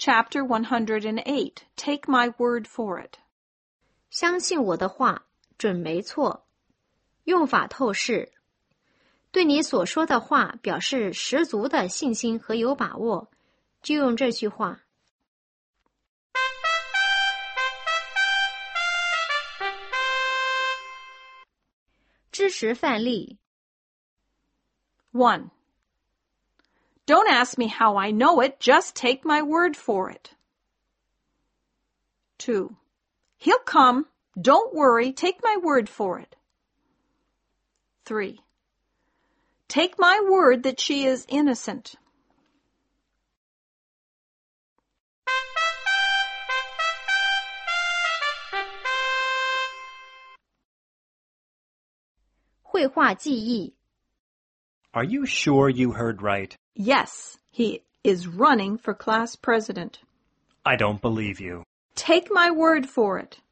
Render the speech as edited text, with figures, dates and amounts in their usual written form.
Chapter 108, Take My Word for It. 相信我的话，准没错。用法透视。对你所说的话表示十足的信心和有把握，就用这句话。知识范例 1. Don't ask me how I know it, just take my word for it. 2. He'll come. Don't worry, take my word for it. 3. Take my word that she is innocent. 绘画记忆 Are you sure you heard right? Yes, he is running for class president. I don't believe you. Take my word for it.